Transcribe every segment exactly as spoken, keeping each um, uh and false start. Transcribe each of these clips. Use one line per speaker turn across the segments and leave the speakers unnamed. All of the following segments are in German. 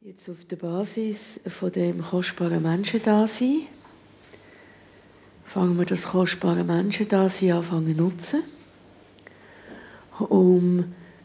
Jetzt auf der Basis von dem kostbaren Menschendasein fangen wir das kostbare Menschendasein an zu nutzen, um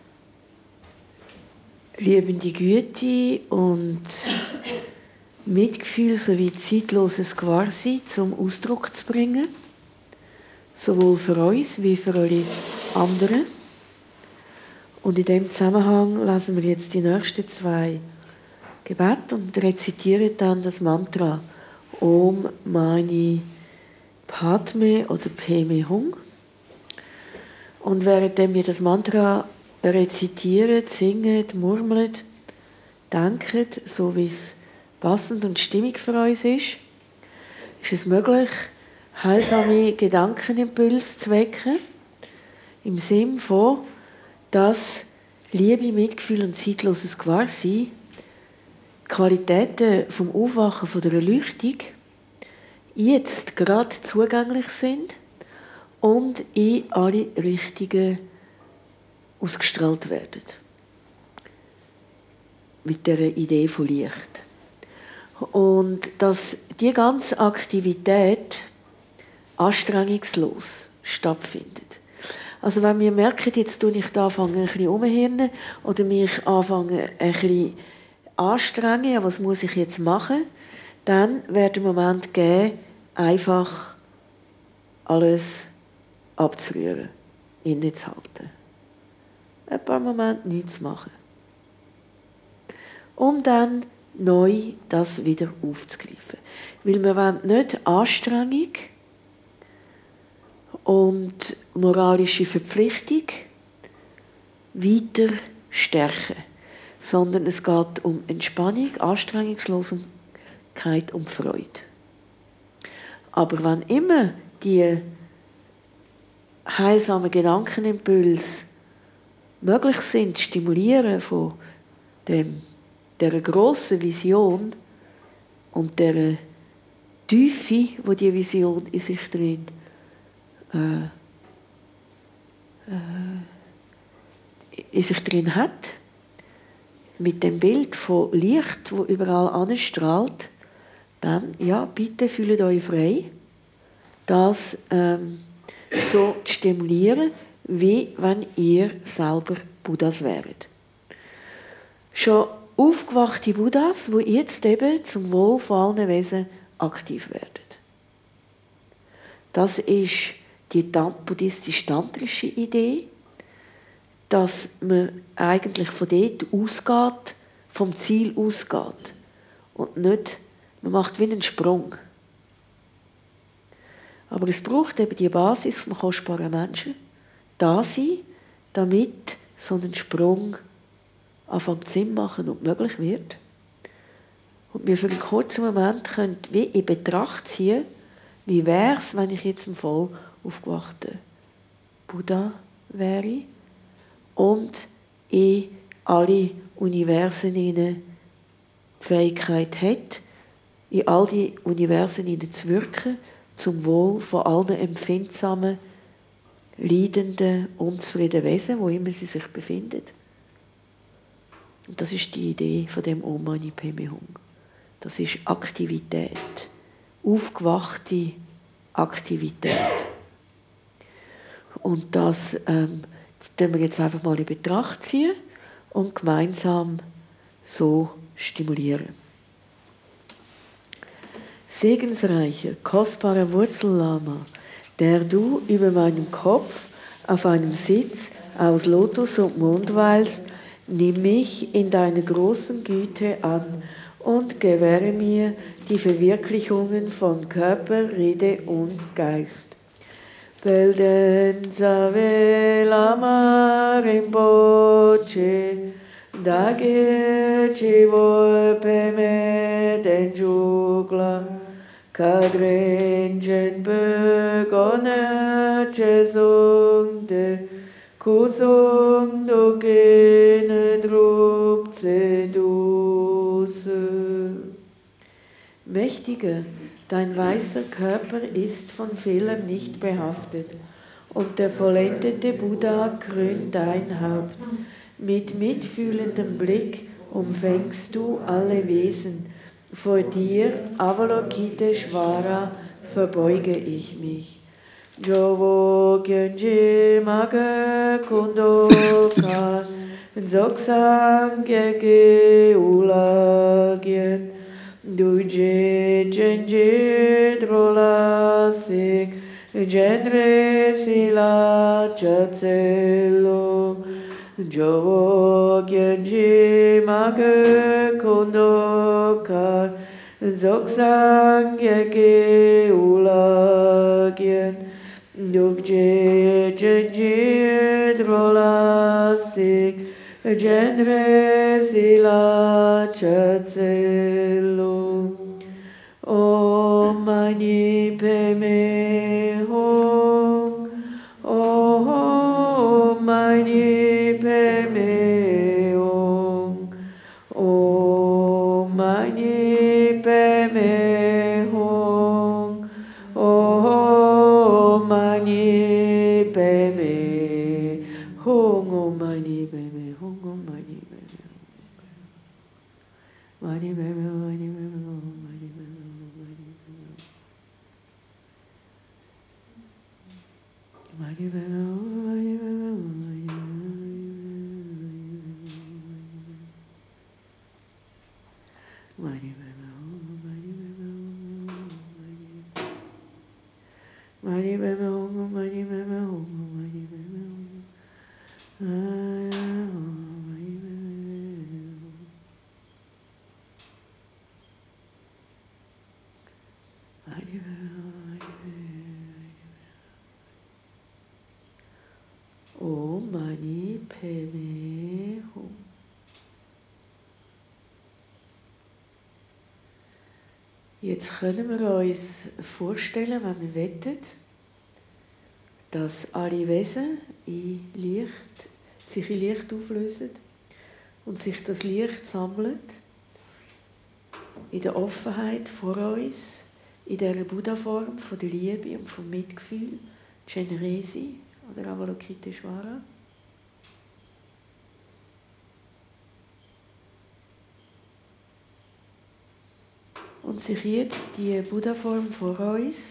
liebende Güte und Mitgefühl sowie zeitloses Gewahrsein zum Ausdruck zu bringen, sowohl für uns wie für alle anderen. Und in diesem Zusammenhang lesen wir jetzt die nächsten zwei Gebete und rezitieren dann das Mantra Om Mani Padme oder Padme Hum. Und während wir das Mantra rezitieren, singen, murmeln, denken, so wie es passend und stimmig für uns ist, ist es möglich, heilsame Gedankenimpulse zu wecken, im Sinn von, dass Liebe, Mitgefühl und zeitloses Gewahrsein die Qualitäten vom Aufwachen, von der Erleuchtung jetzt gerade zugänglich sind und in alle Richtungen ausgestrahlt werden. Mit dieser Idee von Licht. Und dass die ganze Aktivität anstrengungslos stattfindet. Also wenn wir merken, jetzt tue ich da anfangen, ein bisschen umzuhirnen oder mich anfangen, ein bisschen anstrengen, was muss ich jetzt machen, dann wird der Moment geben, einfach alles abzurühren, innezuhalten. Ein paar Momente nichts zu machen. Um dann neu das wieder aufzugreifen. Weil wir wollen nicht Anstrengung und moralische Verpflichtung weiter stärken. Sondern es geht um Entspannung, Anstrengungslosigkeit und Freude. Aber wenn immer die heilsamen Gedankenimpulse möglich sind, stimulieren von dem, dieser grossen Vision und der Tiefe, wo die Vision in sich drin äh, äh, in sich drin hat, mit dem Bild von Licht, das überall anstrahlt, dann, ja, bitte fühlt euch frei, das ähm, so zu stimulieren, wie wenn ihr selber Buddhas wäret. Schon aufgewachte Buddhas, die jetzt eben zum Wohl von allen Wesen aktiv werden. Das ist die buddhistisch-tantrische Idee, dass man eigentlich von dort ausgeht, vom Ziel ausgeht. Und nicht, man macht wie einen Sprung. Aber es braucht eben die Basis vom kostbaren Menschen, da sein, damit so ein Sprung anfängt Sinn machen und möglich wird. Und wir für einen kurzen Moment können wie in Betracht ziehen, wie wäre es, wenn ich jetzt im voll aufgewachten Buddha wäre und in alle Universen hinein die Fähigkeit hat, in all die Universen hinein zu wirken, zum Wohl von allen empfindsamen, leidenden, unzufriedenen Wesen, wo immer sie sich befinden. Und das ist die Idee von dem Om Mani Padme Hum. Das ist Aktivität, aufgewachte Aktivität. Und das ähm, das wir jetzt einfach mal in Betracht ziehen und gemeinsam so stimulieren. Segensreicher, kostbarer Wurzellama, der du über meinem Kopf auf einem Sitz aus Lotus und Mond weilst, nimm mich in deiner großen Güte an und gewähre mir die Verwirklichungen von Körper, Rede und Geist. Beldenza Lama Rinpoche, Dagir Chivo Peme Denjugla, Kadrenjen Begone Chesungde, Kusung Dogene Drupze Duse. Mächtiger, dein weißer Körper ist von Fehlern nicht behaftet und der vollendete Buddha krönt dein Haupt mit mitfühlendem Blick umfängst du alle Wesen. Vor dir, Avalokiteshvara, verbeuge ich mich. Jovo Gyönji Maga Kundokan, Zoksang Gege Ulagyen, Duje Genji Drolasik, Genre Sila Chatselo, Jovo Gyönji Maga Kundokan, Zoksang Gege Ulagyen, Duje Genji Drolasik, Genre Sila Chatselo. Om Mani Padme Hum. Om Mani Padme Hum. Om Mani Padme Hum. Om Mani Padme Hum. Om Mani Padme Hum. Om Mani Padme Hum. Mani Padme Hum. Mani Padme Hum. Mani Padme Hum. Mani Padme Hum. Mani Padme Hum. Mani Padme Hum. Mani Padme Hum. Om Mani Padme Hum. Jetzt können wir uns vorstellen, wenn wir wettet, dass alle Wesen in Licht, sich in Licht auflösen und sich das Licht sammelt in der Offenheit vor uns, in dieser Buddha-Form von der Liebe und vom Mitgefühl, Generesi oder Avalokiteshvara. Und sich jetzt die Buddha-Form vor uns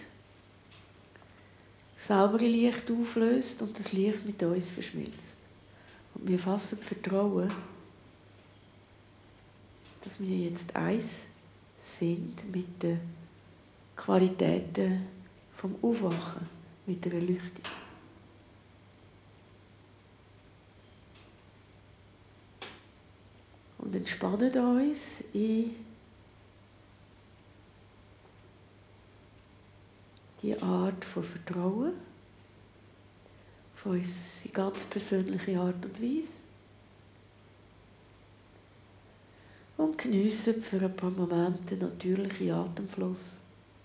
selber in Licht auflöst und das Licht mit uns verschmilzt. Und wir fassen Vertrauen, dass wir jetzt eins sind mit den Qualitäten vom Aufwachen, mit der Erleuchtung. Und entspannen uns in die Art von Vertrauen, von unserer ganz persönlichen Art und Weise. Und geniessen für ein paar Momente den natürlichen Atemfluss.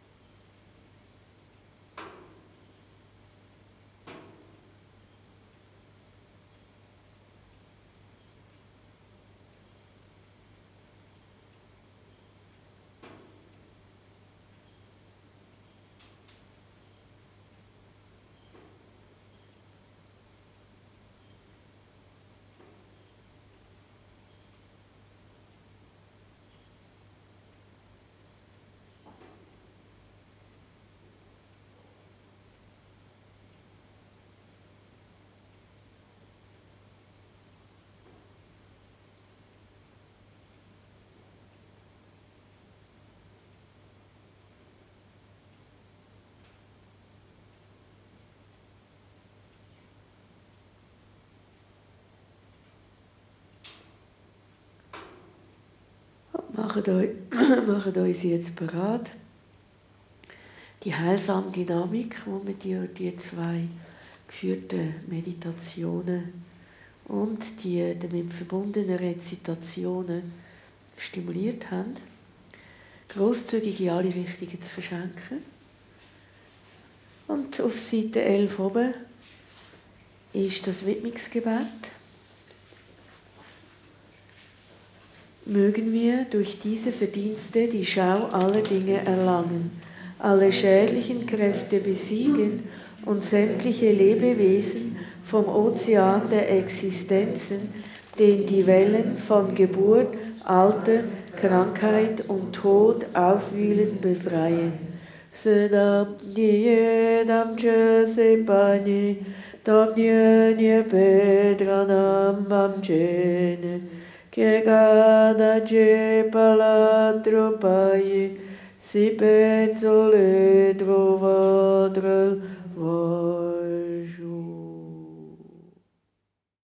Machen uns jetzt bereit. Die heilsame Dynamik, die wir die, die zwei geführten Meditationen und die damit verbundenen Rezitationen stimuliert haben, grosszügig in alle Richtungen zu verschenken. Und auf Seite elf oben ist das Widmungsgebet. Mögen wir durch diese Verdienste die Schau aller Dinge erlangen, alle schädlichen Kräfte besiegen und sämtliche Lebewesen vom Ozean der Existenzen, den die Wellen von Geburt, Alter, Krankheit und Tod aufwühlen befreie. Sedapnie damche sepani, damnie nie pedranam amcene, che gada ce palatropaie, si pezzole trovatrel,